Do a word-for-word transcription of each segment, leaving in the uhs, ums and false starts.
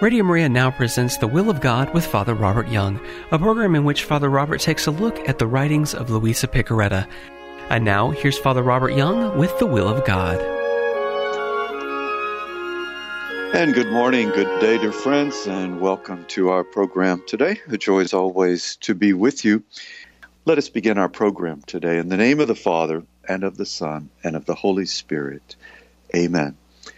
Radio Maria now presents The Will of God with Father Robert Young, a program in which Father Robert takes a look at the writings of Luisa Piccarreta. And now, here's Father Robert Young with The Will of God. And good morning, good day, dear friends, and welcome to our program today. A joy is always to be with you. Let us begin our program today in the name of the Father, and of the Son, and of the Holy Spirit. Amen.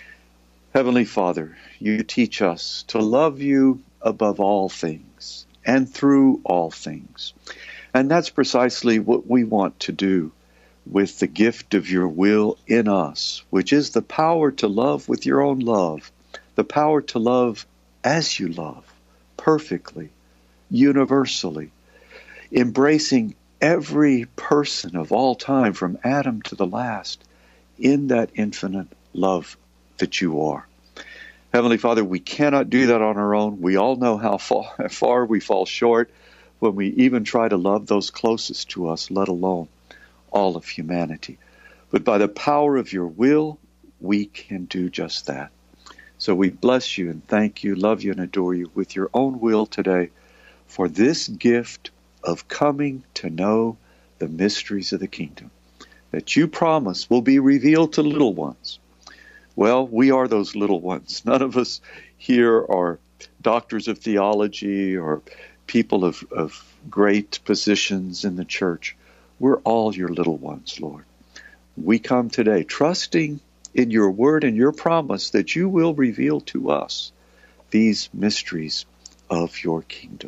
Heavenly Father, you teach us to love you above all things and through all things. And that's precisely what we want to do with the gift of your will in us, which is the power to love with your own love, the power to love as you love, perfectly, universally, embracing every person of all time from Adam to the last in that infinite love that you are. Heavenly Father, we cannot do that on our own. We all know how far, how far we fall short when we even try to love those closest to us, let alone all of humanity. But by the power of your will, we can do just that. So we bless you and thank you, love you and adore you with your own will today for this gift of coming to know the mysteries of the kingdom that you promise will be revealed to little ones. Well, we are those little ones. None of us here are doctors of theology or people of, of great positions in the church. We're all your little ones, Lord. We come today trusting in your word and your promise that you will reveal to us these mysteries of your kingdom.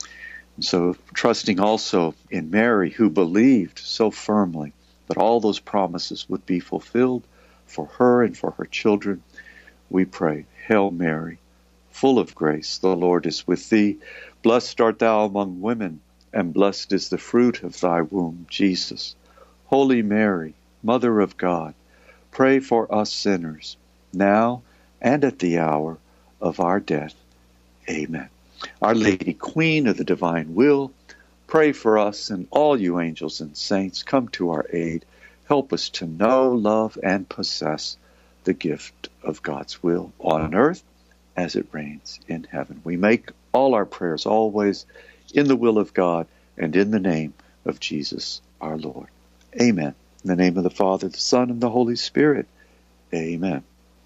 And so trusting also in Mary, who believed so firmly that all those promises would be fulfilled for her and for her children, we pray, Hail Mary, full of grace, the Lord is with thee. Blessed art thou among women, and blessed is the fruit of thy womb, Jesus. Holy Mary, Mother of God, pray for us sinners, now and at the hour of our death. Amen. Our Lady, Queen of the divine will, pray for us, and all you angels and saints, come to our aid. Help us to know, love, and possess the gift of God's will on earth as it reigns in heaven. We make all our prayers always in the will of God and in the name of Jesus our Lord. Amen. In the name of the Father, the Son, and the Holy Spirit. Amen.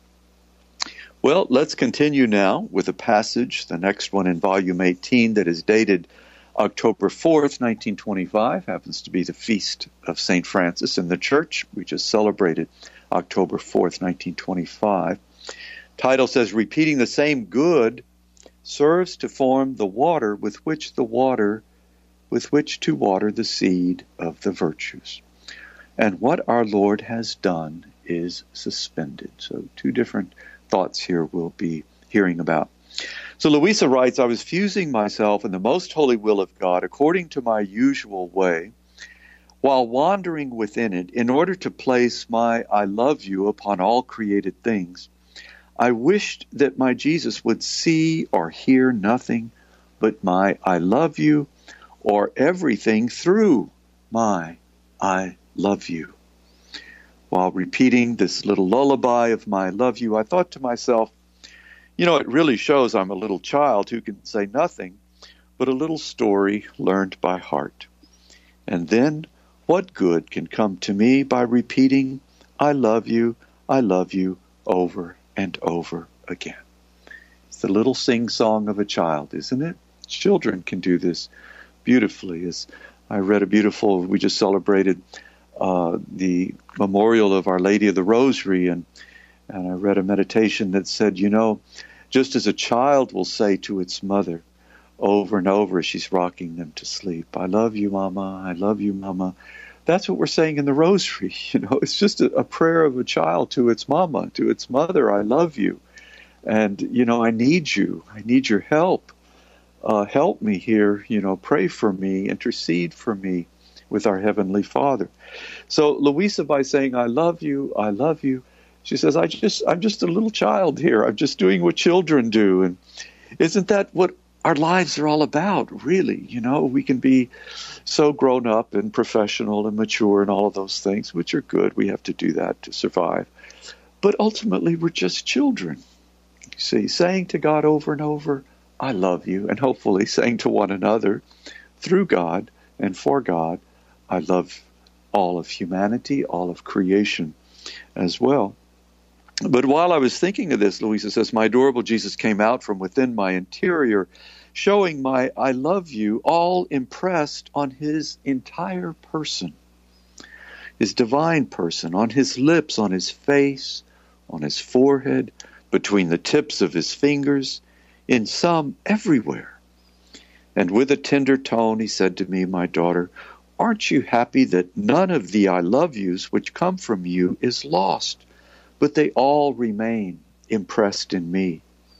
Well, let's continue now with a passage, the next one in volume eighteen, that is dated October fourth, nineteen twenty-five, happens to be the feast of Saint Francis in the church. We just celebrated October fourth, nineteen twenty-five. Title says, Repeating the Same Good serves to form the water with which the water, with which to water the seed of the virtues. And what our Lord has done is suspended. So two different thoughts here we'll be hearing about. So Luisa writes, I was fusing myself in the most holy will of God according to my usual way, while wandering within it in order to place my I love you upon all created things. I wished that my Jesus would see or hear nothing but my I love you, or everything through my I love you. While repeating this little lullaby of my I love you, I thought to myself, you know, it really shows I'm a little child who can say nothing but a little story learned by heart. And then, what good can come to me by repeating, I love you, I love you, over and over again? It's the little sing-song of a child, isn't it? Children can do this beautifully. As I read a beautiful, we just celebrated uh, the memorial of Our Lady of the Rosary, and And I read a meditation that said, you know, just as a child will say to its mother over and over as she's rocking them to sleep, I love you, Mama, I love you, Mama. That's what we're saying in the Rosary. You know, it's just a, a prayer of a child to its mama, to its mother, I love you. And, you know, I need you. I need your help. Uh, help me here, you know, pray for me, intercede for me with our Heavenly Father. So Luisa, by saying, I love you, I love you, she says, I just, I'm just a little child here. I'm just doing what children do. And isn't that what our lives are all about, really? You know, we can be so grown up and professional and mature and all of those things, which are good. We have to do that to survive. But ultimately, we're just children. See, saying to God over and over, I love you, and hopefully saying to one another, through God and for God, I love all of humanity, all of creation as well. But while I was thinking of this, Louisa says, my adorable Jesus came out from within my interior, showing my I love you all impressed on his entire person, his divine person, on his lips, on his face, on his forehead, between the tips of his fingers, in some everywhere. And with a tender tone he said to me, my daughter, aren't you happy that none of the I love yous which come from you is lost, but they all remain impressed in me?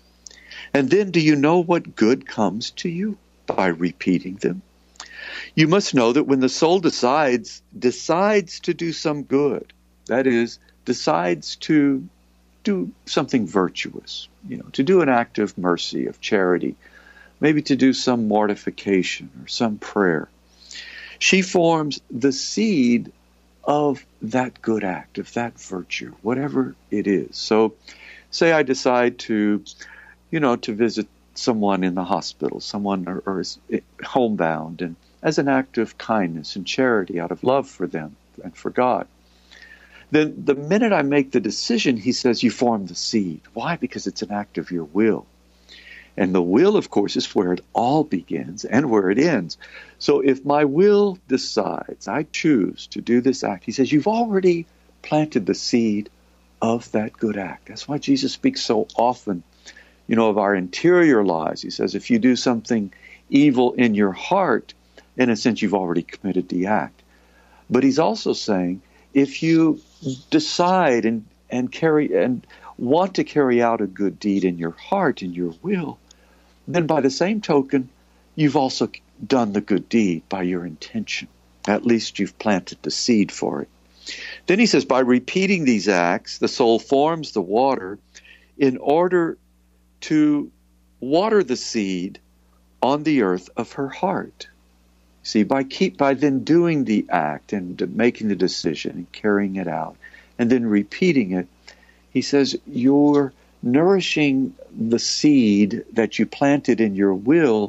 And then do you know what good comes to you by repeating them? You must know that when the soul decides, decides to do some good, that is, decides to do something virtuous, you know, to do an act of mercy, of charity, maybe to do some mortification or some prayer, she forms the seed of that good act, of that virtue, whatever it is. So say I decide to, you know, to visit someone in the hospital, someone or, or is homebound, and as an act of kindness and charity out of love for them and for God. Then the minute I make the decision, he says, you form the seed. Why? Because it's an act of your will. And the will, of course, is where it all begins and where it ends. So if my will decides, I choose to do this act, he says, you've already planted the seed of that good act. That's why Jesus speaks so often, you know, of our interior lives. He says, if you do something evil in your heart, in a sense, you've already committed the act. But he's also saying, if you decide and, and carry and want to carry out a good deed in your heart, in your will, then by the same token, you've also done the good deed by your intention. At least you've planted the seed for it. Then he says, by repeating these acts, the soul forms the water in order to water the seed on the earth of her heart. See, by keep by then doing the act and making the decision and carrying it out and then repeating it, he says you're nourishing the seed that you planted in your will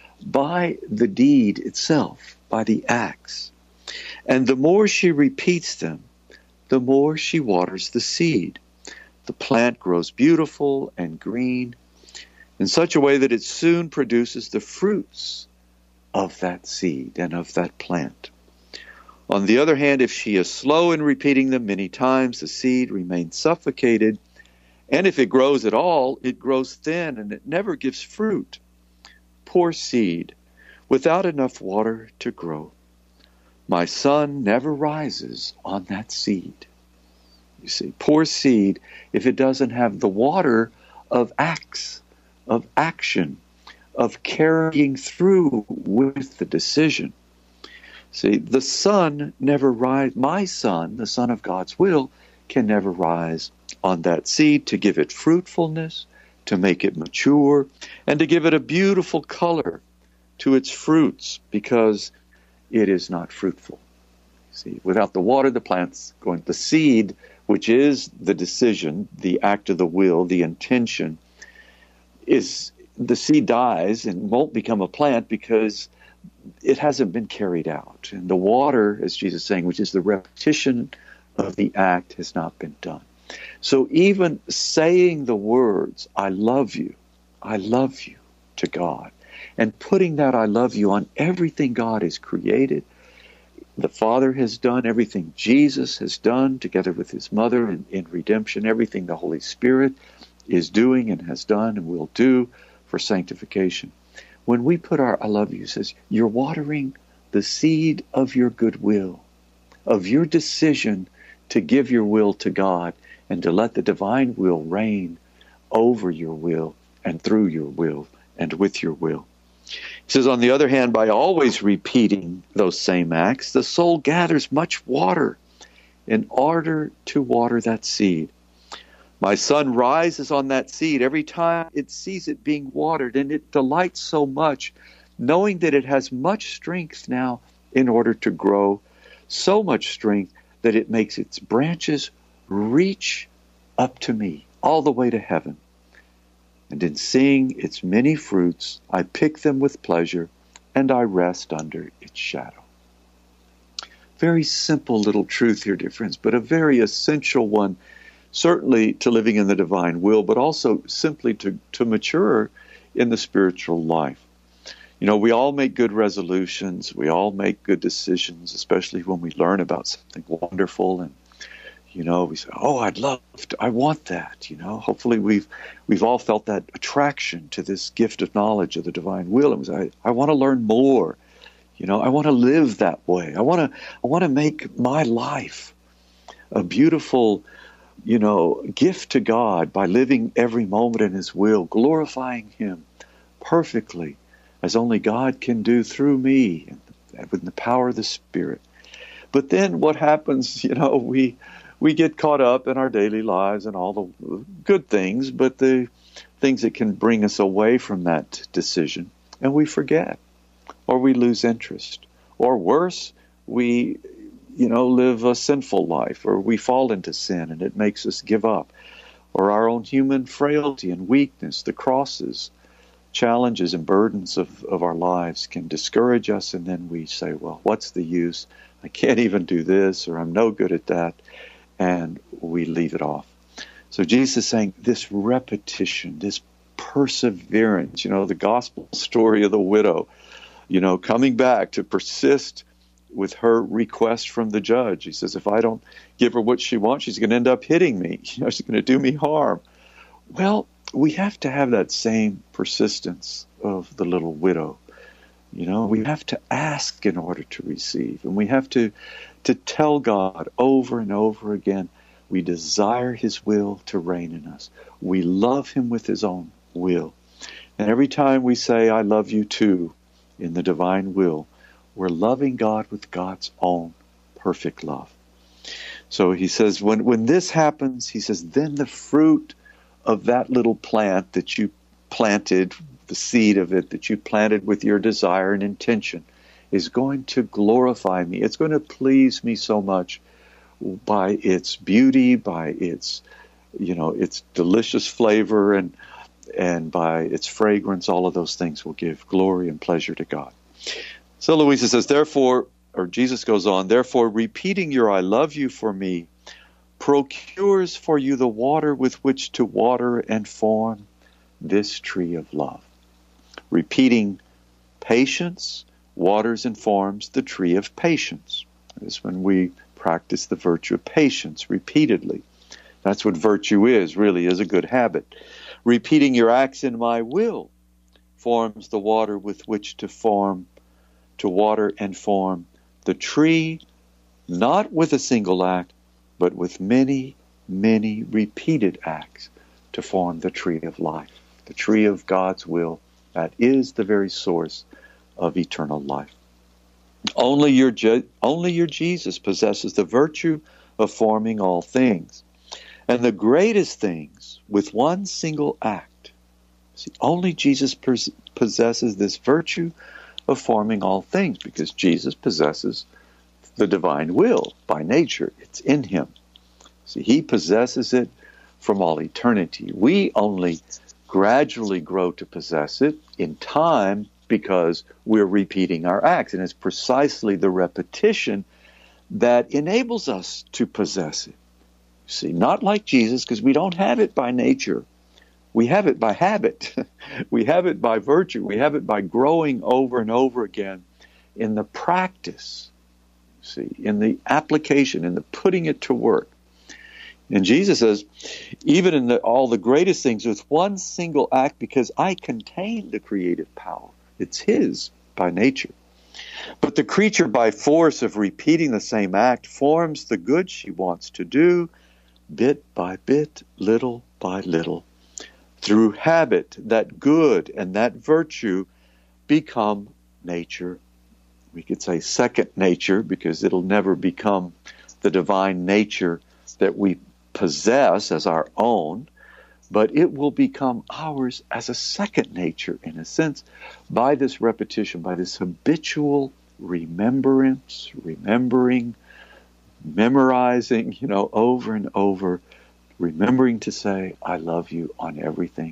by the deed itself, by the acts. And the more she repeats them, the more she waters the seed. The plant grows beautiful and green in such a way that it soon produces the fruits of that seed and of that plant. On the other hand, if she is slow in repeating them many times, the seed remains suffocated, and if it grows at all, it grows thin and it never gives fruit. Poor seed, without enough water to grow. My sun never rises on that seed. You see, poor seed, if it doesn't have the water of acts, of action, of carrying through with the decision. See, the sun never rise. My sun, the Son of God's will, can never rise on that seed to give it fruitfulness, to make it mature, and to give it a beautiful color to its fruits, because it is not fruitful. See, without the water, the plant's going. The seed, which is the decision, the act of the will, the intention, is the seed dies and won't become a plant because it hasn't been carried out. And the water, as Jesus is saying, which is the repetition of the act, has not been done. So even saying the words, I love you, I love you to God, and putting that I love you on everything God has created, the Father has done, everything Jesus has done together with his mother in, in redemption, everything the Holy Spirit is doing and has done and will do for sanctification. When we put our I love you, it says, you're watering the seed of your goodwill, of your decision to give your will to God and to let the divine will reign over your will and through your will and with your will. It says, on the other hand, by always repeating those same acts, the soul gathers much water in order to water that seed. My sun rises on that seed every time it sees it being watered, and it delights so much, knowing that it has much strength now in order to grow, so much strength that it makes its branches reach up to me, all the way to heaven. And in seeing its many fruits, I pick them with pleasure, and I rest under its shadow. Very simple little truth here, dear friends, but a very essential one, certainly to living in the divine will, but also simply to, to mature in the spiritual life. You know, we all make good resolutions. We all make good decisions, especially when we learn about something wonderful. And, you know, we say, oh, I'd love to, I want that, you know. Hopefully we've we've all felt that attraction to this gift of knowledge of the divine will. And we say, I, I want to learn more. You know, I want to live that way. I want to I want to make my life a beautiful, you know, gift to God by living every moment in His will, glorifying Him perfectly, as only God can do through me, and with the power of the Spirit. But then what happens, you know, we we get caught up in our daily lives and all the good things, but the things that can bring us away from that decision, and we forget, or we lose interest, or worse, we, you know, live a sinful life, or we fall into sin and it makes us give up, or our own human frailty and weakness, the crosses, challenges and burdens of, of our lives can discourage us, and then we say, well, what's the use? I can't even do this, or I'm no good at that, and we leave it off. So Jesus is saying this repetition, this perseverance, you know, the gospel story of the widow, you know, coming back to persist with her request from the judge. He says, if I don't give her what she wants, she's going to end up hitting me. You know, she's going to do me harm. Well, we have to have that same persistence of the little widow. You know, we have to ask in order to receive. And we have to, to tell God over and over again, we desire His will to reign in us. We love Him with His own will. And every time we say, I love you too, in the divine will, we're loving God with God's own perfect love. So he says, when, when this happens, he says, then the fruit of that little plant that you planted, the seed of it that you planted with your desire and intention, is going to glorify me. It's going to please me so much by its beauty, by its, you know, its delicious flavor, and and by its fragrance. All of those things will give glory and pleasure to God. So Louisa says, therefore, or Jesus goes on, therefore, repeating your I love you for me procures for you the water with which to water and form this tree of love. Repeating patience waters and forms the tree of patience. This is when we practice the virtue of patience repeatedly. That's what virtue is, really, is a good habit. Repeating your acts in my will forms the water with which to form, to water and form the tree, not with a single act, but with many, many repeated acts to form the tree of life, the tree of God's will that is the very source of eternal life. Only your, Je- only your Jesus possesses the virtue of forming all things, and the greatest things with one single act. See, only Jesus pers- possesses this virtue of forming all things, because Jesus possesses the divine will by nature. It's in him. See, he possesses it from all eternity. We only gradually grow to possess it in time because we're repeating our acts. And it's precisely the repetition that enables us to possess it. See, not like Jesus, because we don't have it by nature. We have it by habit. We have it by virtue. We have it by growing over and over again in the practice, see, in the application, in the putting it to work. And Jesus says, even in the, all the greatest things, with one single act, because I contain the creative power. It's his by nature. But the creature, by force of repeating the same act, forms the good she wants to do, bit by bit, little by little. Through habit, that good and that virtue become nature. We could say second nature, because it'll never become the divine nature that we possess as our own, but it will become ours as a second nature, in a sense, by this repetition, by this habitual remembrance, remembering, memorizing, you know, over and over, remembering to say, I love you on everything.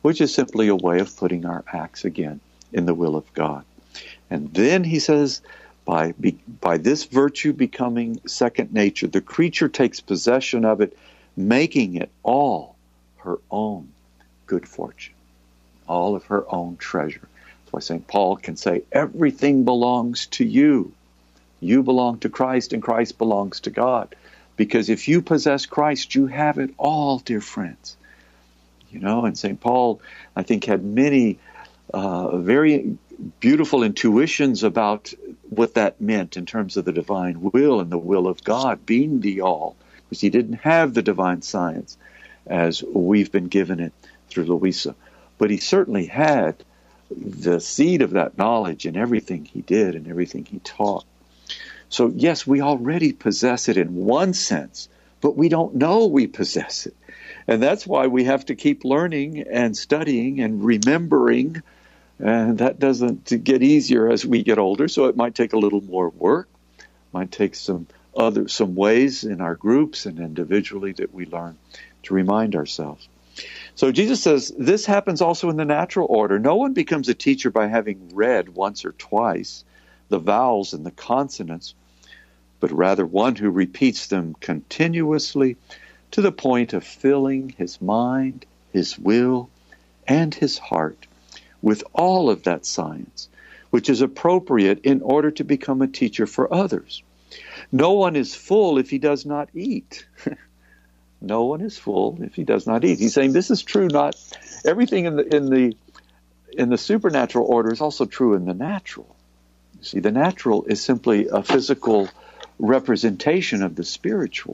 which is simply a way of putting our acts again in the will of God. And then he says, by, by this virtue becoming second nature, the creature takes possession of it, making it all her own good fortune, all of her own treasure. That's why Saint Paul can say, everything belongs to you. You belong to Christ, and Christ belongs to God. Because if you possess Christ, you have it all, dear friends. You know, and Saint Paul, I think, had many uh, very beautiful intuitions about what that meant in terms of the divine will and the will of God being the all. Because he didn't have the divine science as we've been given it through Louisa. But he certainly had the seed of that knowledge in everything he did and everything he taught. So yes, we already possess it in one sense, but we don't know we possess it. And that's why we have to keep learning and studying and remembering. And that doesn't get easier as we get older, so it might take a little more work. Might take some other some ways in our groups and individually that we learn to remind ourselves. So Jesus says this happens also in the natural order. No one becomes a teacher by having read once or twice the vowels and the consonants, but rather one who repeats them continuously to the point of filling his mind, his will, and his heart with all of that science, which is appropriate in order to become a teacher for others. No one is full if he does not eat. No one is full if he does not eat. He's saying this is true, not everything in the in the in the supernatural order is also true in the natural. You see, the natural is simply a physical representation of the spiritual.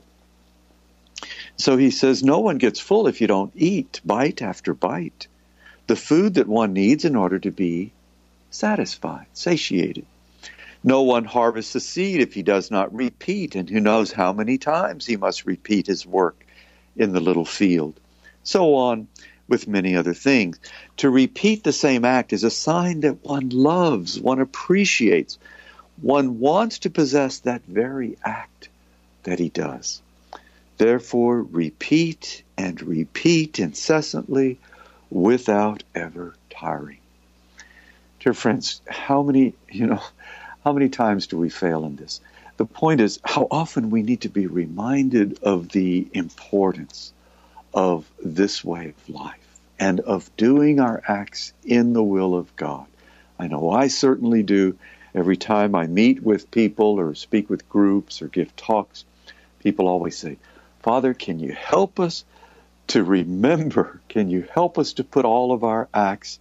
So he says no one gets full if you don't eat bite after bite the food that one needs in order to be satisfied, satiated. No one harvests a seed if he does not repeat, and who knows how many times he must repeat his work in the little field. So on with many other things. To repeat the same act is a sign that one loves, one appreciates, one wants to possess that very act that he does. Therefore, repeat and repeat incessantly without ever tiring. Dear friends, how many, you know, how many times do we fail in this? The point is how often we need to be reminded of the importance of this way of life and of doing our acts in the will of God. I know I certainly do. Every time I meet with people or speak with groups or give talks, people always say, Father, can you help us to remember? Can you help us to put all of our acts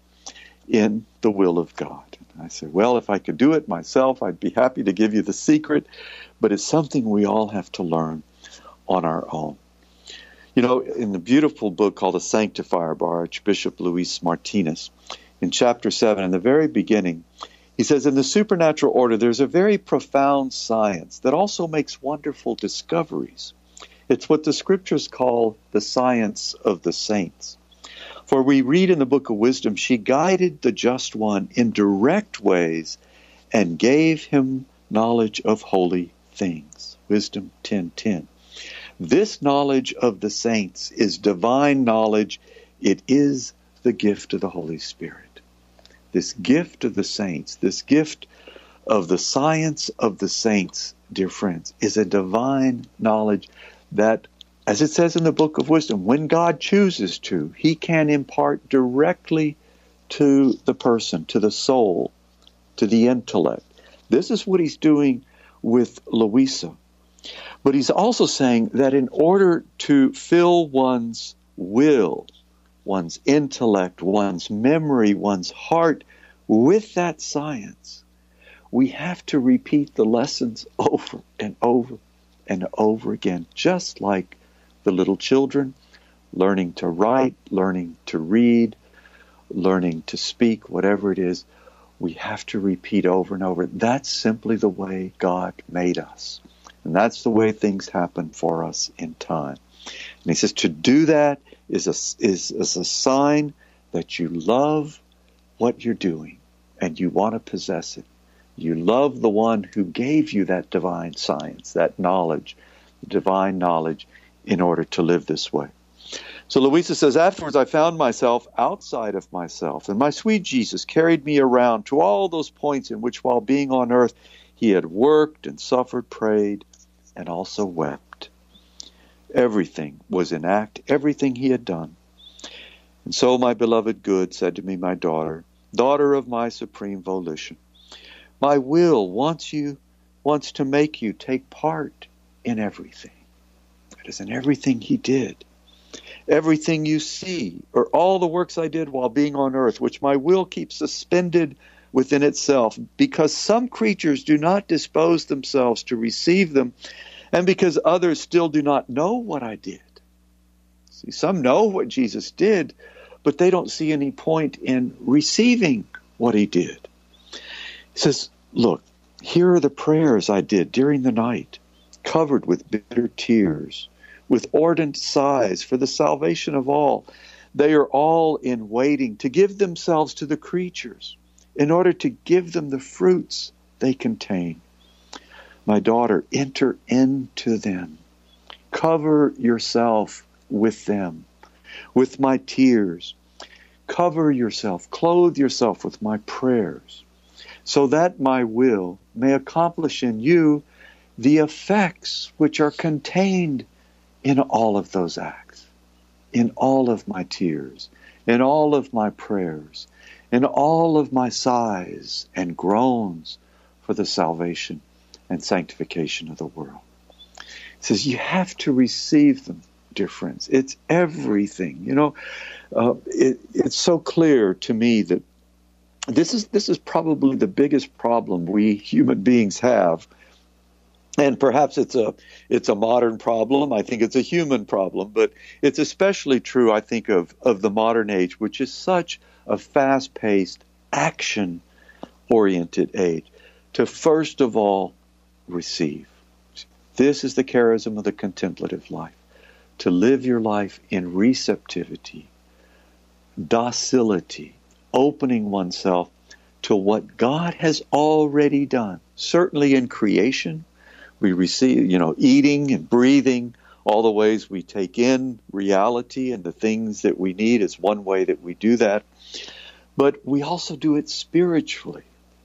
in the will of God? And I say, well, if I could do it myself, I'd be happy to give you the secret, but it's something we all have to learn on our own. You know, in the beautiful book called The Sanctifier by Archbishop Luis Martinez, in chapter seven, in the very beginning, he says, in the supernatural order, there's a very profound science that also makes wonderful discoveries. It's what the scriptures call the science of the saints. For we read in the book of Wisdom, she guided the just one in direct ways and gave him knowledge of holy things. Wisdom ten ten. This knowledge of the saints is divine knowledge. It is the gift of the Holy Spirit. This gift of the saints, this gift of the science of the saints, dear friends, is a divine knowledge that, as it says in the book of Wisdom, when God chooses to, he can impart directly to the person, to the soul, to the intellect. This is what he's doing with Louisa. But he's also saying that in order to fill one's will, one's intellect, one's memory, one's heart with that science, we have to repeat the lessons over and over and over again, just like the little children, learning to write, learning to read, learning to speak, whatever it is, we have to repeat over and over. That's simply the way God made us. And that's the way things happen for us in time. And he says to do that is a, is, is a sign that you love what you're doing and you want to possess it. You love the one who gave you that divine science, that knowledge, the divine knowledge, in order to live this way. So Louisa says, afterwards I found myself outside of myself, and my sweet Jesus carried me around to all those points in which, while being on earth, he had worked and suffered, prayed, and also wept. Everything was in act, everything he had done. And so my beloved good said to me, my daughter, daughter of my supreme volition, my will wants you, wants to make you take part in everything. That is, in everything he did. Everything you see, or all the works I did while being on earth, which my will keeps suspended within itself, because some creatures do not dispose themselves to receive them, and because others still do not know what I did. See, some know what Jesus did, but they don't see any point in receiving what he did. He says, look, here are the prayers I did during the night, covered with bitter tears, with ardent sighs for the salvation of all. They are all in waiting to give themselves to the creatures in order to give them the fruits they contain. My daughter, enter into them. Cover yourself with them, with my tears. Cover yourself, clothe yourself with my prayers, so that my will may accomplish in you the effects which are contained in all of those acts, in all of my tears, in all of my prayers, in all of my sighs and groans for the salvation and sanctification of the world. He says, you have to receive them, dear friends. It's everything. You know, uh, it, it's so clear to me that this is this is probably the biggest problem we human beings have. And perhaps it's a it's a modern problem. I think it's a human problem, but it's especially true, I think, of, of the modern age, which is such a fast-paced, action-oriented age, to first of all receive. This is the charism of the contemplative life, to live your life in receptivity, docility, opening oneself to what God has already done, certainly in creation. We receive, you know, eating and breathing, all the ways we take in reality and the things that we need is one way that we do that. But we also do it spiritually.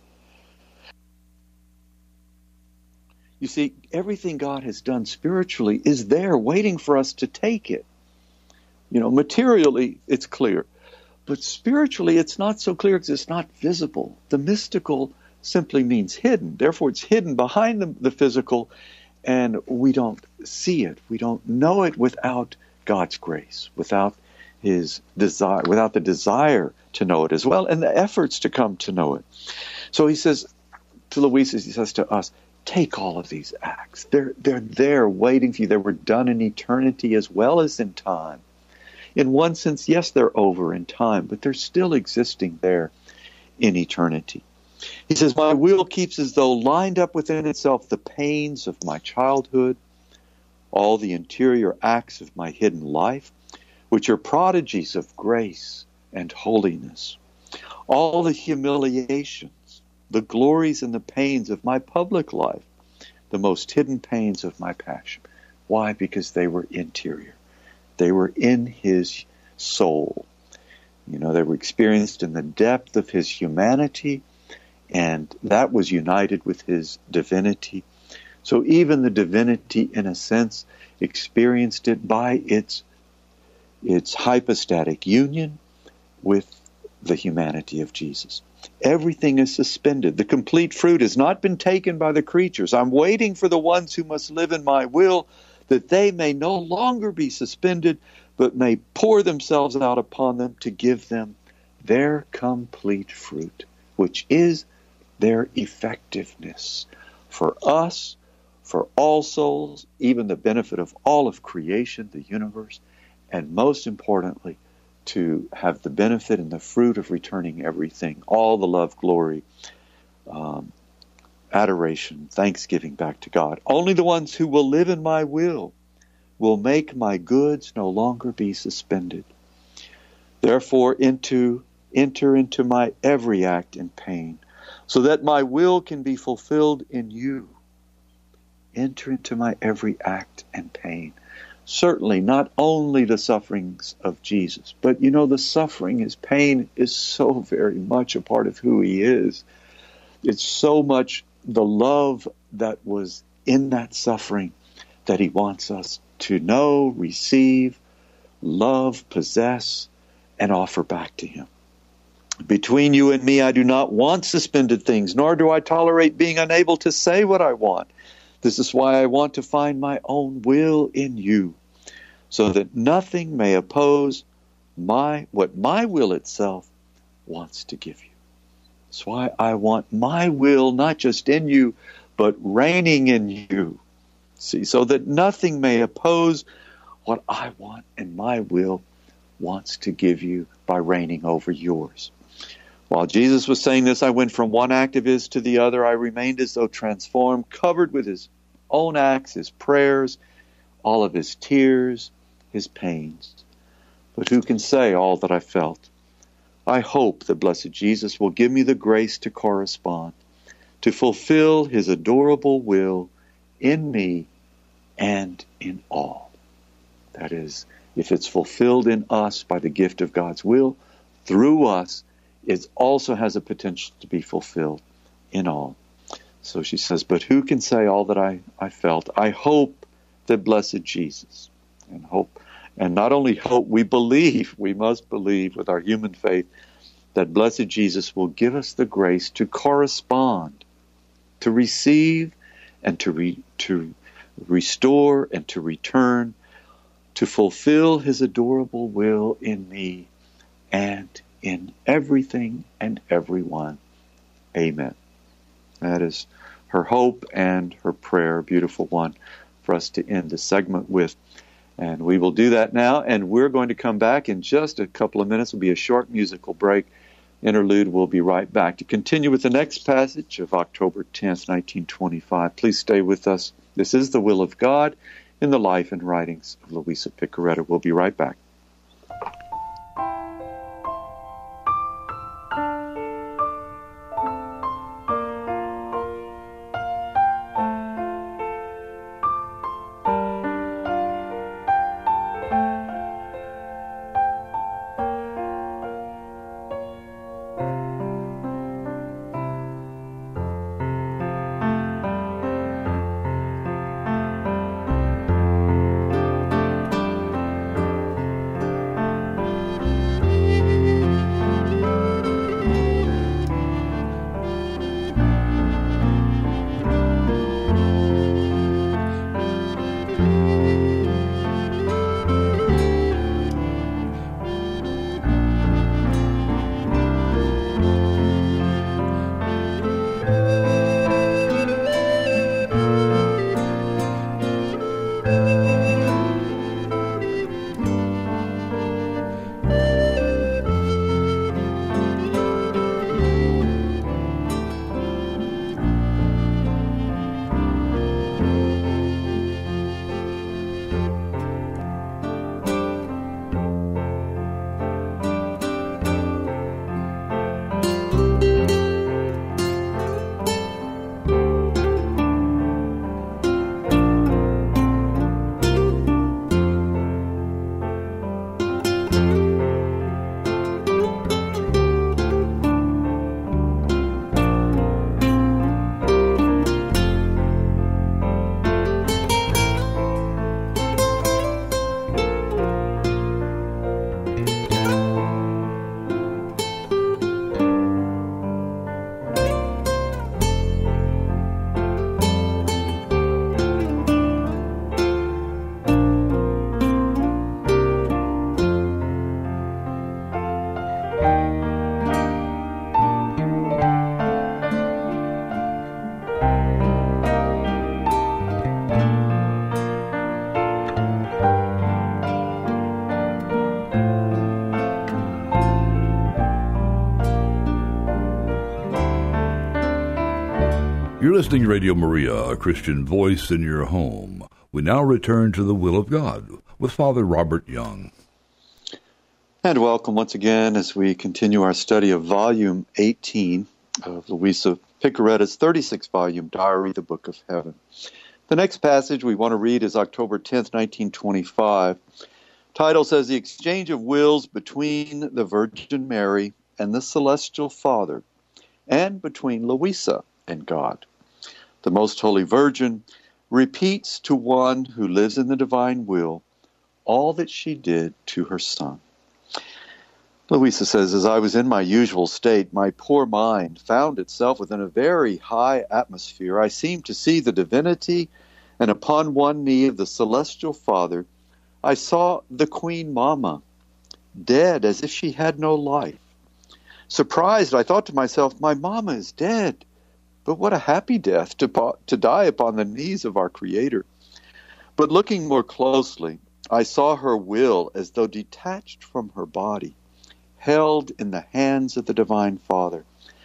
You see, everything God has done spiritually is there waiting for us to take it. You know, materially, it's clear. But spiritually, it's not so clear because it's not visible. The mystical simply means hidden. Therefore, it's hidden behind the, the physical, and we don't see it. We don't know it without God's grace, without his desire, without the desire to know it as well, and the efforts to come to know it. So he says to Louisa, he says to us, take all of these acts. They're, they're there waiting for you. They were done in eternity as well as in time. In one sense, yes, they're over in time, but they're still existing there in eternity. He says, my will keeps as though lined up within itself the pains of my childhood, all the interior acts of my hidden life, which are prodigies of grace and holiness, all the humiliations, the glories and the pains of my public life, the most hidden pains of my passion. Why? Because they were interior. They were in his soul. You know, they were experienced in the depth of his humanity, and that was united with his divinity. So even the divinity, in a sense, experienced it by its its hypostatic union with the humanity of Jesus. Everything is suspended. The complete fruit has not been taken by the creatures. I'm waiting for the ones who must live in my will, that they may no longer be suspended, but may pour themselves out upon them to give them their complete fruit, which is their effectiveness for us, for all souls, even the benefit of all of creation, the universe, and most importantly, to have the benefit and the fruit of returning everything, all the love, glory, um, adoration, thanksgiving back to God. Only the ones who will live in my will will make my goods no longer be suspended. Therefore, into, enter into my every act and pain, so that my will can be fulfilled in you. Enter into my every act and pain, certainly not only the sufferings of Jesus, but you know, the suffering, his pain is so very much a part of who he is. It's so much the love that was in that suffering that he wants us to know, receive, love, possess, and offer back to him. Between you and me, I do not want suspended things, nor do I tolerate being unable to say what I want. This is why I want to find my own will in you, so that nothing may oppose my what my will itself wants to give you. That's why I want my will not just in you, but reigning in you. See, so that nothing may oppose what I want and my will wants to give you by reigning over yours. While Jesus was saying this, I went from one act of his to the other. I remained as though transformed, covered with his own acts, his prayers, all of his tears, his pains. But who can say all that I felt? I hope that blessed Jesus will give me the grace to correspond, to fulfill his adorable will in me and in all. That is, if it's fulfilled in us by the gift of God's will, through us, it also has a potential to be fulfilled in all. So she says, but who can say all that I, I felt? I hope that blessed Jesus, and hope, and not only hope, we believe, we must believe with our human faith that blessed Jesus will give us the grace to correspond, to receive, and to re, to restore, and to return, to fulfill his adorable will in me and in everything and everyone. Amen. That is her hope and her prayer, a beautiful one for us to end the segment with. And we will do that now, and we're going to come back in just a couple of minutes. It'll be a short musical break. Interlude, we'll be right back to continue with the next passage of October tenth, nineteen twenty-five. Please stay with us. This is the will of God in the life and writings of Louisa Piccarreta. We'll be right back. You're listening to Radio Maria, a Christian voice in your home. We now return to the Will of God with Father Robert Young. And welcome once again as we continue our study of Volume eighteen of Louisa Piccarreta's thirty-six volume Diary, the Book of Heaven. The next passage we want to read is October tenth, nineteen twenty-five. Title says, The Exchange of Wills Between the Virgin Mary and the Celestial Father, and between Louisa and God. The Most Holy Virgin repeats to one who lives in the divine will all that she did to her Son. Louisa says, As I was in my usual state, my poor mind found itself within a very high atmosphere. I seemed to see the divinity, and upon one knee of the Celestial Father, I saw the Queen Mama, dead as if she had no life. Surprised, I thought to myself, my Mama is dead. But what a happy death to, to die upon the knees of our Creator. But looking more closely, I saw her will as though detached from her body, held in the hands of the Divine Father.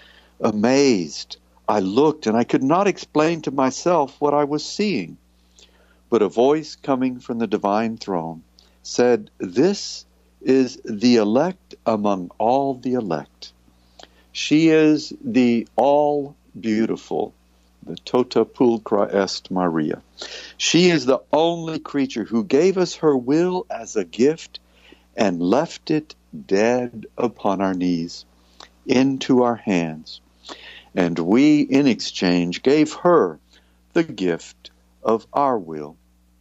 Amazed, I looked, and I could not explain to myself what I was seeing. But a voice coming from the divine throne said, This is the elect among all the elect. She is the all-beautiful, the tota pulchra est Maria. She is the only creature who gave us her will as a gift and left it dead upon our knees, into our hands. And we, in exchange, gave her the gift of our will.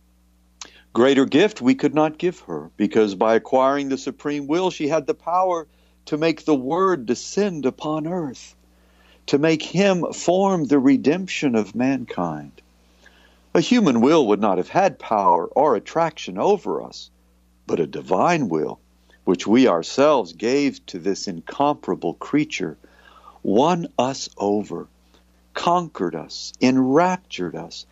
Greater gift we could not give her, because by acquiring the supreme will, she had the power to make the Word descend upon earth, to make Him form the redemption of mankind. A human will would not have had power or attraction over us, but a divine will, which we ourselves gave to this incomparable creature, won us over, conquered us, enraptured us,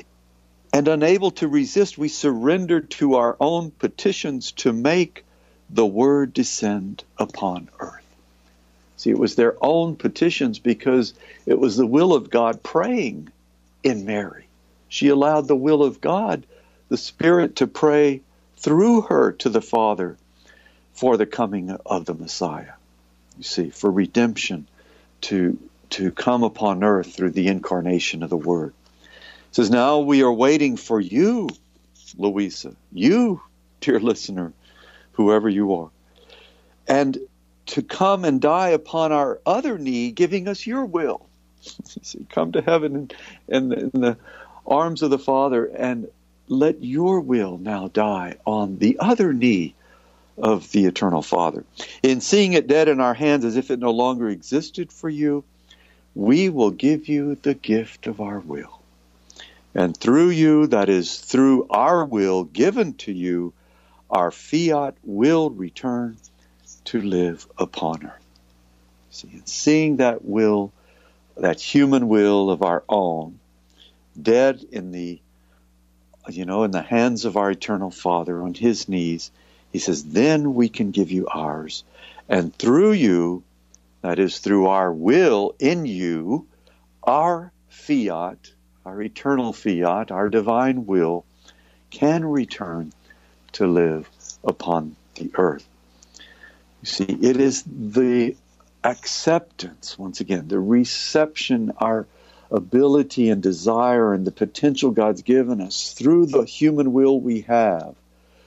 and unable to resist, we surrendered to our own petitions to make the Word descend upon earth. See, it was their own petitions because it was the will of God praying in Mary. She allowed the will of God, the Spirit, to pray through her to the Father for the coming of the Messiah. You see, for redemption to, to come upon earth through the incarnation of the Word. It says, now we are waiting for you, Louisa, you, dear listener, whoever you are, and to come and die upon our other knee, giving us your will. See, come to heaven in, in, in the arms of the Father, and let your will now die on the other knee of the eternal Father. In seeing it dead in our hands as if it no longer existed for you, we will give you the gift of our will. And through you, that is, through our will given to you, our fiat will return to live upon earth. See, in seeing that will, that human will of our own, dead in the, you know, in the hands of our eternal Father, on His knees, He says, then we can give you ours. And through you, that is, through our will in you, our fiat, our eternal fiat, our divine will, can return to live upon the earth. You see, it is the acceptance, once again, the reception, our ability and desire and the potential God's given us through the human will we have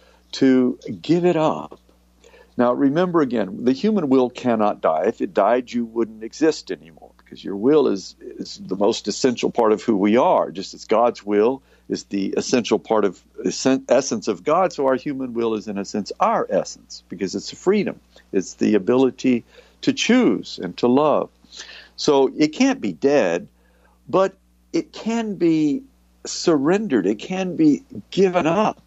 to give it up. Now, remember again, the human will cannot die. If it died, you wouldn't exist anymore, because your will is, is the most essential part of who we are, just as God's will is the essential part of the essence of God, so our human will is, in a sense, our essence, because it's a freedom. It's the ability to choose and to love. So it can't be dead, but it can be surrendered. It can be given up.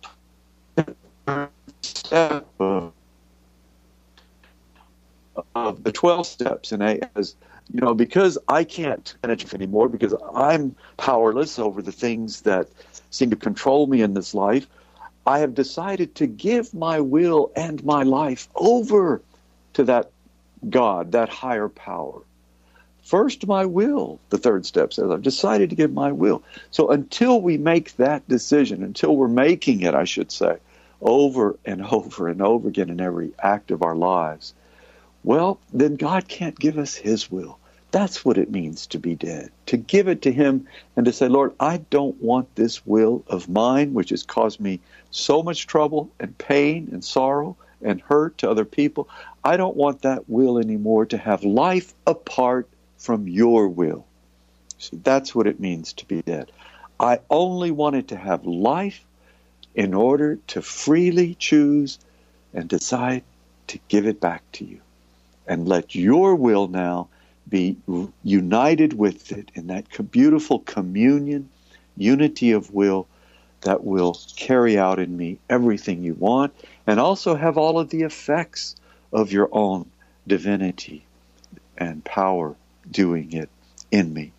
Of the twelve steps in A, as you know, because I can't manage anymore, because I'm powerless over the things that seem to control me in this life, I have decided to give my will and my life over to that God, that higher power. First, my will, the third step says, I've decided to give my will. So until we make that decision, until we're making it, I should say, over and over and over again in every act of our lives, well, then God can't give us His will. That's what it means to be dead, to give it to him and to say, Lord, I don't want this will of mine, which has caused me so much trouble and pain and sorrow and hurt to other people. I don't want that will anymore to have life apart from your will. See, that's what it means to be dead. I only want it to have life in order to freely choose and decide to give it back to you. And let your will now be united with it in that beautiful communion, unity of will that will carry out in me everything you want, and also have all of the effects of your own divinity and power doing it in me.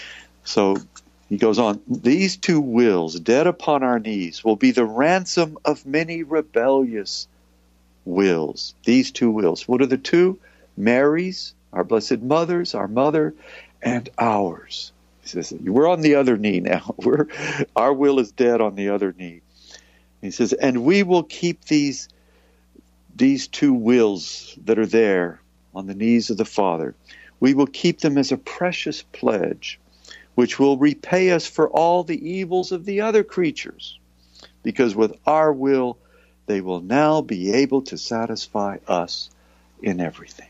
So he goes on, these two wills, dead upon our knees, will be the ransom of many rebellious wills. These two wills. What are the two? Mary's, our Blessed Mother's, our mother, and ours. He says, we're on the other knee now. We're, our will is dead on the other knee. He says, and we will keep these, these two wills that are there on the knees of the Father. We will keep them as a precious pledge, which will repay us for all the evils of the other creatures, because with our will, they will now be able to satisfy us in everything.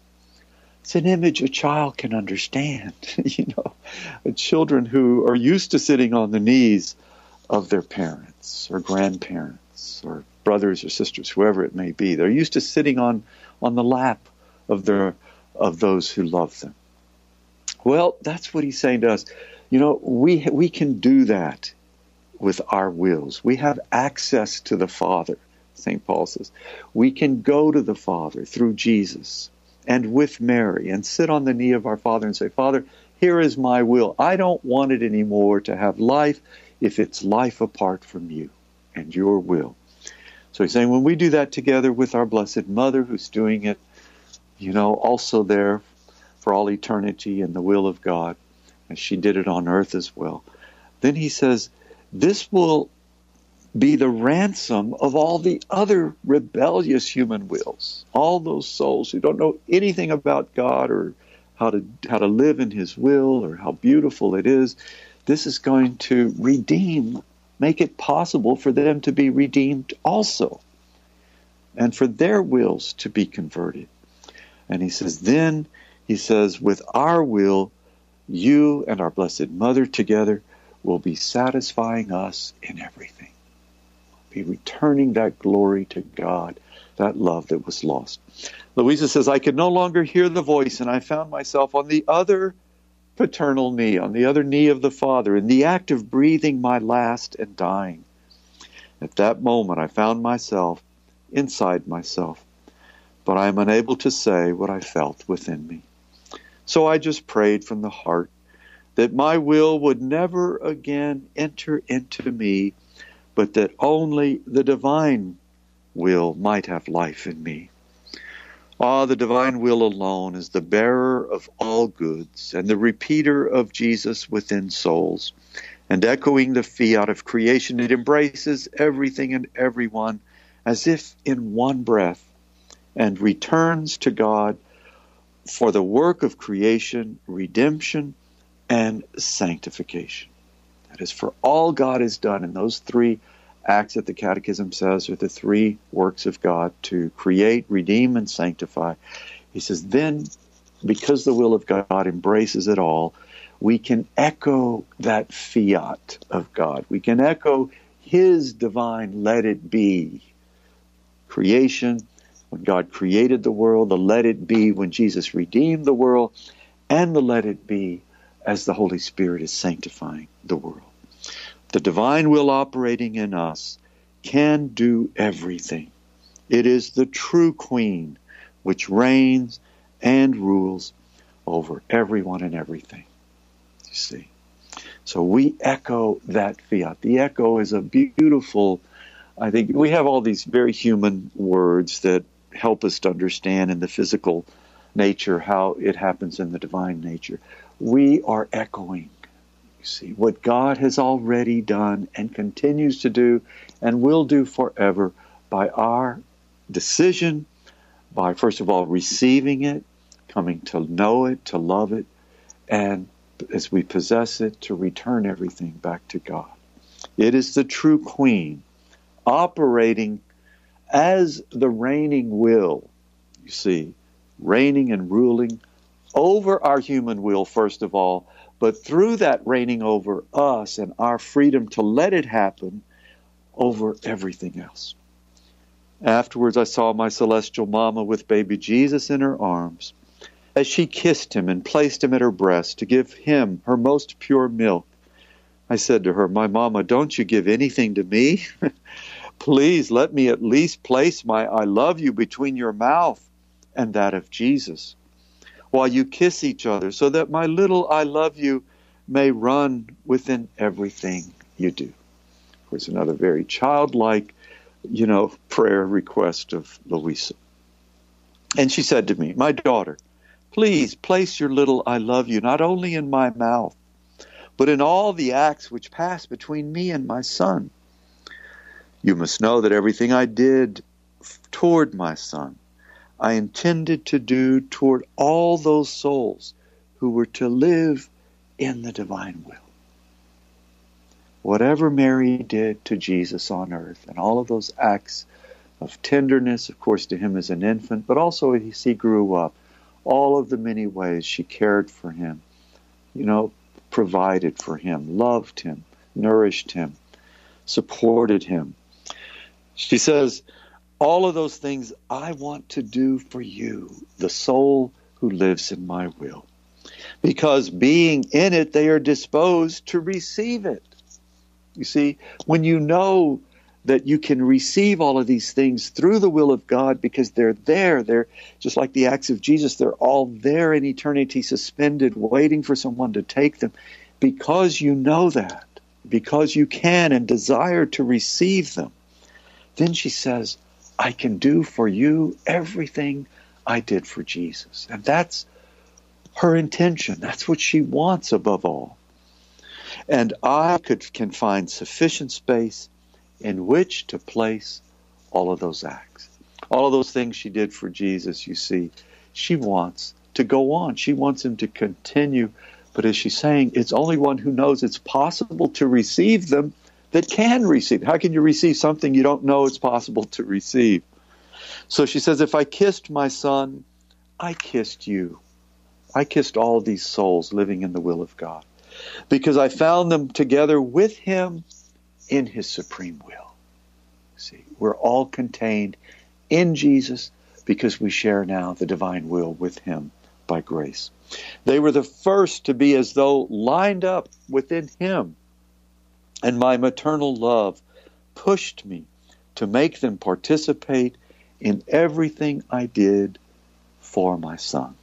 It's an image a child can understand. You know, children who are used to sitting on the knees of their parents or grandparents or brothers or sisters, whoever it may be. They're used to sitting on, on the lap of their of those who love them. Well, that's what he's saying to us. You know, we we can do that with our wills. We have access to the Father, Saint Paul says. We can go to the Father through Jesus and with Mary and sit on the knee of our Father and say, Father, here is my will. I don't want it anymore to have life if it's life apart from you and your will. So he's saying when we do that together with our Blessed Mother, who's doing it, you know, also there for all eternity in the will of God, and she did it on earth as well. Then he says, this will be the ransom of all the other rebellious human wills, all those souls who don't know anything about God or how to how to live in his will or how beautiful it is. This is going to redeem, make it possible for them to be redeemed also, and for their wills to be converted. And he says, then, he says, with our will, you and our Blessed Mother together will be satisfying us in everything. Be returning that glory to God, that love that was lost. Louisa says, I could no longer hear the voice, and I found myself on the other paternal knee, on the other knee of the Father, in the act of breathing my last and dying. At that moment, I found myself inside myself, but I am unable to say what I felt within me. So I just prayed from the heart that my will would never again enter into me, but that only the divine will might have life in me. Ah, the divine will alone is the bearer of all goods and the repeater of Jesus within souls. And echoing the fiat of creation, it embraces everything and everyone as if in one breath, and returns to God for the work of creation, redemption, and sanctification. That is, for all God has done in those three acts that the Catechism says are the three works of God, to create, redeem, and sanctify. He says, then, because the will of God embraces it all, we can echo that fiat of God. We can echo his divine let it be. Creation, when God created the world, the let it be when Jesus redeemed the world, and the let it be as the Holy Spirit is sanctifying the world. The divine will operating in us can do everything. It is the true Queen which reigns and rules over everyone and everything. You see? So we echo that fiat. The echo is a beautiful, I think we have all these very human words that help us to understand in the physical nature how it happens in the divine nature. We are echoing, you see, what God has already done and continues to do and will do forever by our decision, by first of all receiving it, coming to know it, to love it, and as we possess it, to return everything back to God. It is the true Queen operating as the reigning will, you see, reigning and ruling over our human will, first of all, but through that reigning over us and our freedom to let it happen, over everything else. Afterwards, I saw my celestial mama with baby Jesus in her arms, as she kissed him and placed him at her breast to give him her most pure milk. I said to her, "My mama, don't you give anything to me? Please let me at least place my I love you between your mouth and that of Jesus, while you kiss each other, so that my little I love you may run within everything you do." Of course, another very childlike, you know, prayer request of Louisa. And she said to me, "My daughter, please place your little I love you not only in my mouth, but in all the acts which pass between me and my son. You must know that everything I did toward my son, I intended to do toward all those souls who were to live in the divine will." Whatever Mary did to Jesus on earth, and all of those acts of tenderness, of course, to him as an infant, but also as he grew up, all of the many ways she cared for him, you know, provided for him, loved him, nourished him, supported him. She says, all of those things I want to do for you, the soul who lives in my will. Because being in it, they are disposed to receive it. You see, when you know that you can receive all of these things through the will of God because they're there, they're just like the acts of Jesus, they're all there in eternity, suspended, waiting for someone to take them. Because you know that, because you can and desire to receive them, then she says, I can do for you everything I did for Jesus. And that's her intention. That's what she wants above all. And I could can find sufficient space in which to place all of those acts. All of those things she did for Jesus, you see, she wants to go on. She wants him to continue. But as she's saying, it's only one who knows it's possible to receive them that can receive. How can you receive something you don't know it's possible to receive? So she says, if I kissed my son, I kissed you. I kissed all these souls living in the will of God, because I found them together with him in his supreme will. See, we're all contained in Jesus because we share now the divine will with him by grace. They were the first to be as though lined up within him, and my maternal love pushed me to make them participate in everything I did for my son.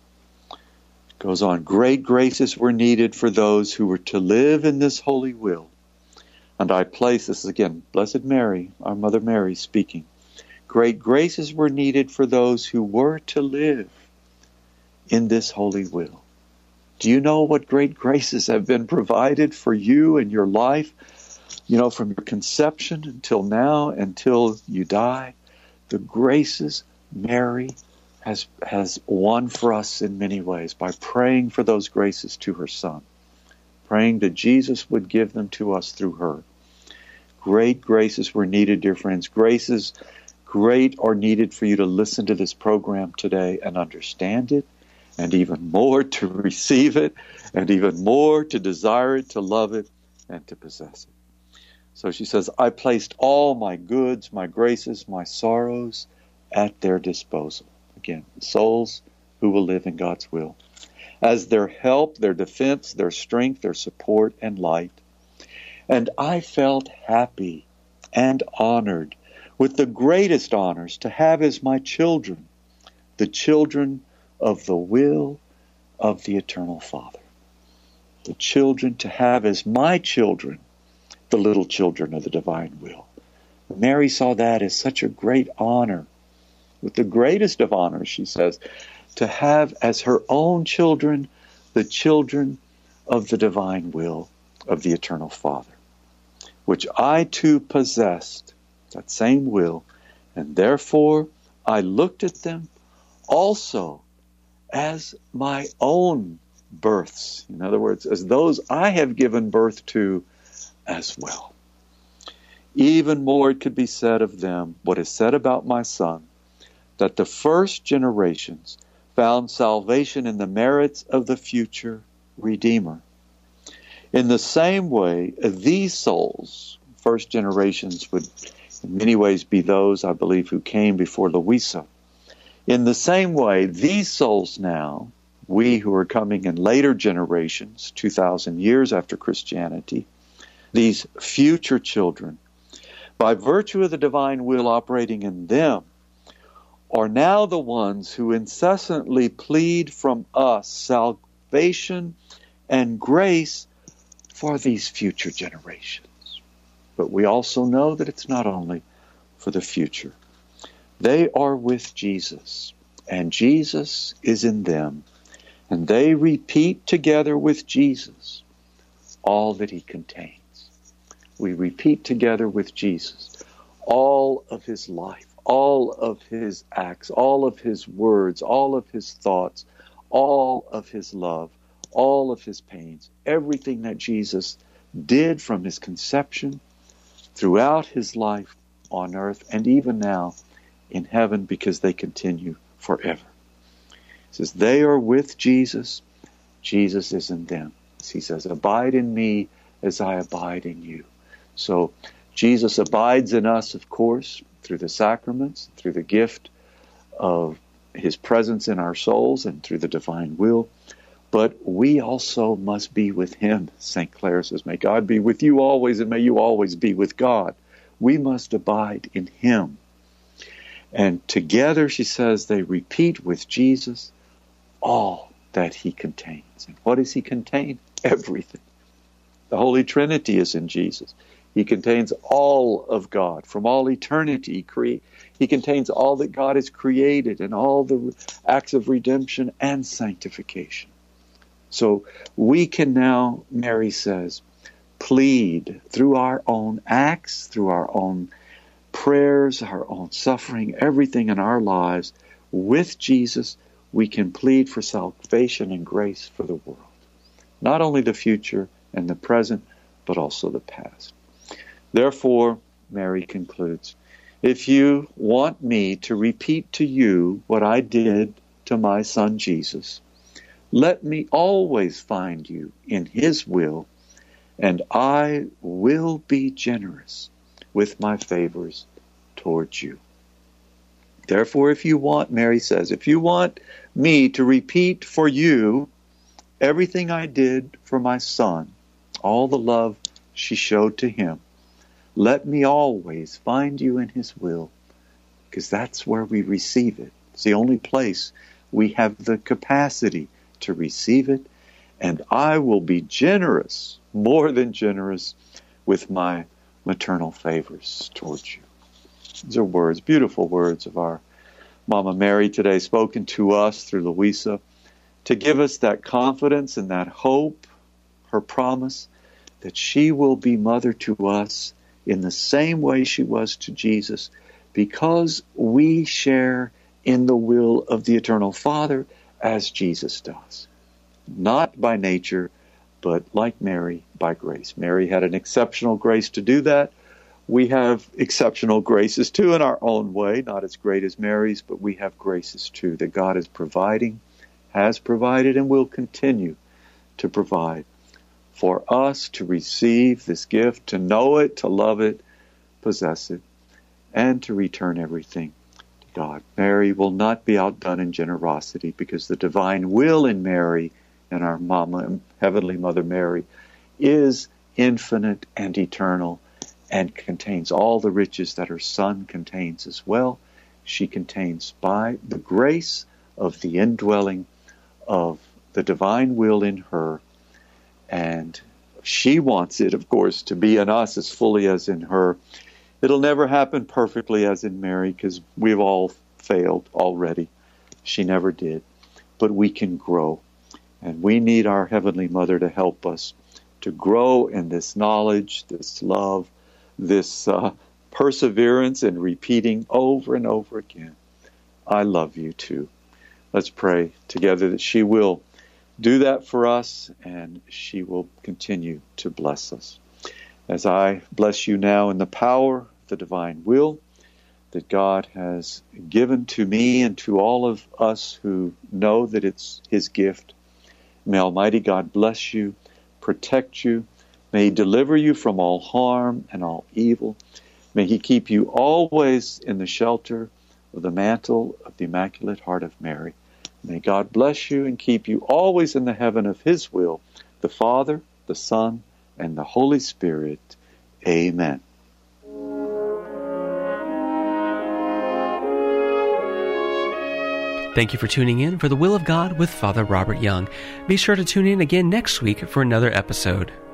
It goes on, great graces were needed for those who were to live in this holy will. And I place, this is again, Blessed Mary, our Mother Mary speaking. Great graces were needed for those who were to live in this holy will. Do you know what great graces have been provided for you in your life? You know, from your conception until now, until you die, the graces Mary has has won for us in many ways by praying for those graces to her son, praying that Jesus would give them to us through her. Great graces were needed, dear friends. Graces great are needed for you to listen to this program today and understand it, and even more to receive it, and even more to desire it, to love it, and to possess it. So she says, I placed all my goods, my graces, my sorrows at their disposal. Again, souls who will live in God's will, as their help, their defense, their strength, their support, and light. And I felt happy and honored with the greatest honors to have as my children the children of the will of the Eternal Father. The children to have as my children the little children of the divine will. Mary saw that as such a great honor, with the greatest of honors, she says, to have as her own children the children of the divine will of the Eternal Father, which I too possessed, that same will, and therefore I looked at them also as my own births. In other words, as those I have given birth to as well. Even more it could be said of them, what is said about my Son, that the first generations found salvation in the merits of the future Redeemer. In the same way, these souls, first generations would in many ways be those, I believe, who came before Louisa. In the same way, these souls now, we who are coming in later generations, two thousand years after Christianity, these future children, by virtue of the divine will operating in them, are now the ones who incessantly plead from us salvation and grace for these future generations. But we also know that it's not only for the future. They are with Jesus, and Jesus is in them, and they repeat together with Jesus all that he contains. We repeat together with Jesus all of his life, all of his acts, all of his words, all of his thoughts, all of his love, all of his pains, everything that Jesus did from his conception throughout his life on earth and even now in heaven, because they continue forever. He says, they are with Jesus, Jesus is in them. He says, abide in me as I abide in you. So Jesus abides in us, of course, through the sacraments, through the gift of his presence in our souls and through the divine will. But we also must be with him. Saint Clare says, may God be with you always, and may you always be with God. We must abide in him. And together, she says, they repeat with Jesus all that he contains. And what does he contain? Everything. The Holy Trinity is in Jesus. He contains all of God from all eternity. Cre- he contains all that God has created and all the acts of redemption and sanctification. So we can now, Mary says, plead through our own acts, through our own prayers, our own suffering, everything in our lives. With Jesus, we can plead for salvation and grace for the world. Not only the future and the present, but also the past. Therefore, Mary concludes, if you want me to repeat to you what I did to my son Jesus, let me always find you in his will, and I will be generous with my favors towards you. Therefore, if you want, Mary says, if you want me to repeat for you everything I did for my son, all the love she showed to him, let me always find you in his will, because that's where we receive it. It's the only place we have the capacity to receive it, and I will be generous, more than generous, with my maternal favors towards you. These are words, beautiful words of our Mama Mary today, spoken to us through Louisa, to give us that confidence and that hope, her promise, that she will be mother to us in the same way she was to Jesus, because we share in the will of the Eternal Father as Jesus does. Not by nature, but like Mary, by grace. Mary had an exceptional grace to do that. We have exceptional graces too in our own way, not as great as Mary's, but we have graces too that God is providing, has provided, and will continue to provide for us to receive this gift, to know it, to love it, possess it, and to return everything to God. Mary will not be outdone in generosity, because the divine will in Mary and our Mama, Heavenly Mother Mary, is infinite and eternal and contains all the riches that her Son contains as well. She contains by the grace of the indwelling of the divine will in her, and she wants it, of course, to be in us as fully as in her. It'll never happen perfectly as in Mary, because we've all failed already. She never did. But we can grow. And we need our Heavenly Mother to help us to grow in this knowledge, this love, this uh, perseverance in repeating over and over again, I love you too. Let's pray together that she will do that for us, and she will continue to bless us. As I bless you now in the power of the divine will that God has given to me and to all of us who know that it's His gift, may Almighty God bless you, protect you, may He deliver you from all harm and all evil. May He keep you always in the shelter of the mantle of the Immaculate Heart of Mary. May God bless you and keep you always in the heaven of His will, the Father, the Son, and the Holy Spirit. Amen. Thank you for tuning in for The Will of God with Father Robert Young. Be sure to tune in again next week for another episode.